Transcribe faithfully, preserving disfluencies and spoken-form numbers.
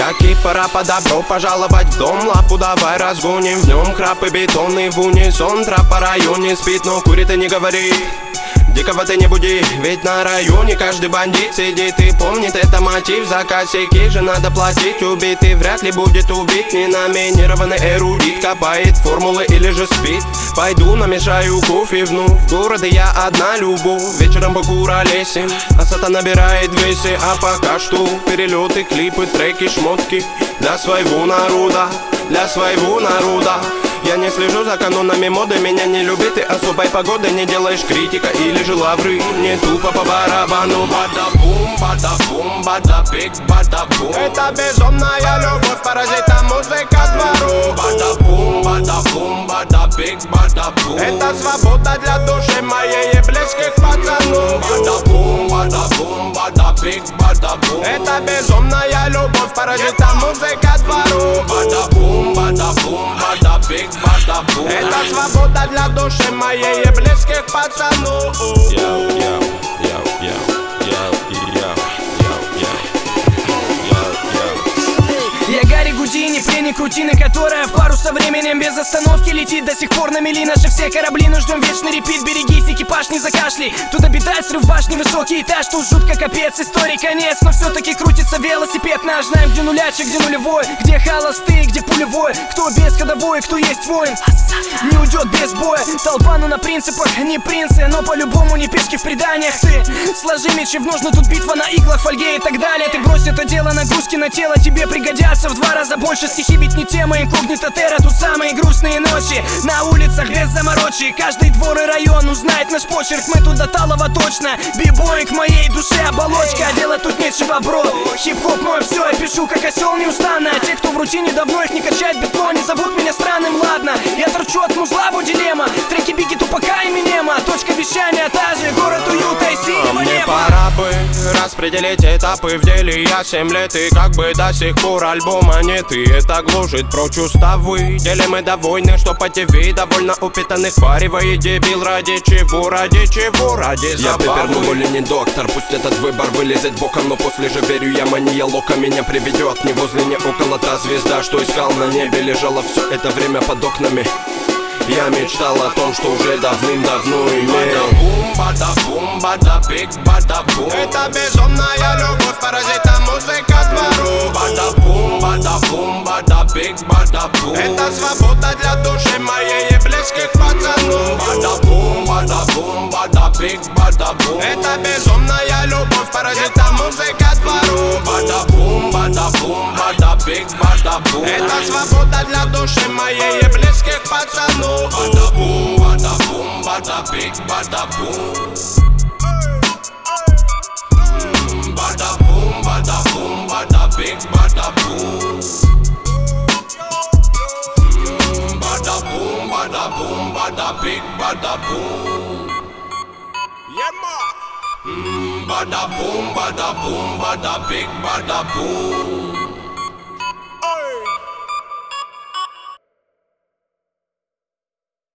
Таки пора по добро пожаловать в дом. Лапу давай разгоним, в нем храп и бетонный в унисон. Трап по районе спит, но курит и не говорит. Дикого ты не буди, ведь на районе каждый бандит сидит и помнит это мотив. За косяки же надо платить, убитый вряд ли будет убит. Ненаминированный эрудит копает формулы или же спит. Пойду намешаю кофе вновь, в городе я одна любовь. Вечером покуролесим, а сата набирает весе. А пока что перелеты, клипы, треки, шмотки для своего народа, для своего народа. Я не слежу за канонами моды, меня не любит и особой погоды. Не делаешь критика или же лавры, не тупо по барабану. Бада-бум, бада-бум, бада-биг, бада-бум. Это безумная любовь, паразита музыка двору. Бада-бум, бада-бум, бада-биг, бада-бум. Это свобода для души моей и близких пацанов. Бада-бум, бада-бум, бада-биг, бада-бум. Это безумная любовь, паразита музыка двору. Бада-бум, бада-бум, бада-биг, бада-бум. Это свобода для души моей и близких пацанов. Йоу, йоу, йоу, йоу, йоу, йоу, йоу, йоу, йоу. Я Гарри Гудини, пленник рутины, которая в пару со временем без остановки летит. До сих пор на мели наши все корабли, но ждем вечный репит. Берегись, экипаж, не закашляй. Тут обитает срыв башни, высокий этаж. Тут жутко капец, истории конец. Но все-таки крутится велосипед наш. Знаем, где нулячек, где нулевой, где холостые, где пулевой. Кто без ходовой, кто есть воин, не уйдет без боя. Толпа, ну на принципах, не принцы, но по-любому не пешки в преданиях. Ты сложи мечи в ножны, тут битва на иглах, фольге и так далее. Ты брось это дело, нагрузки на тело тебе пригодятся в два раза больше. Стихи ведь не тема, инкогнито терра. Тут самые грустные ночи на улицах без заморочи. Каждый двор и район узнает наш почерк. Мы тут до талого точно. Бибой к моей душе оболочка. Делать тут нечего, бро. Хип-хоп мой все, я пишу как осел неустанно. Те, кто в рутине давно их не качает бетло, не зовут меня странным, ладно. Я торчу от музла, бо дилемма. Треки Бигги, Тупака и Эминема. Точка вещания та же, город уюта и синего Мне неба. пора бы распределить этапы в деле. Я семь лет и как бы до сих пор альбома нет. И это гложет прочь уставы. Деле мы довольны, что по ТВ довольно упитанных паривает дебил. Ради чего, ради чего, ради забавы. Я пепер, но более не доктор. Пусть этот выбор вылезет боком, но после же верю я, мания лока меня приведет. Не возле, не около та звезда, что искал на небе. Лежала все это время под окнами. Я мечтал о том, что уже давным-давно имел. Бада-бум, бада-бум, бада-биг, бада-бум. Это безумная любовь, паразита музыка двору. Бада-бум, бада-бум, бада-биг, бада-бум. Это свобода для души моей и близких пацанов. Бада-бум, бада-бум, бада-биг, бада-бум. Это безумная любовь, паразита музыка двору. Бада-бум, бада-бум, бада-биг, бада-бум. Это свобода для души моей и близких пацанов. Bada-boom, bada-boom, bada-big, bada-boom. Bada-boom, bada-boom, bada-big, bada-boom. Bada-boom, bada-boom, bada-big, bada-boom. Yeah, ma. Bada-boom, bada-boom, bada-big, bada-boom.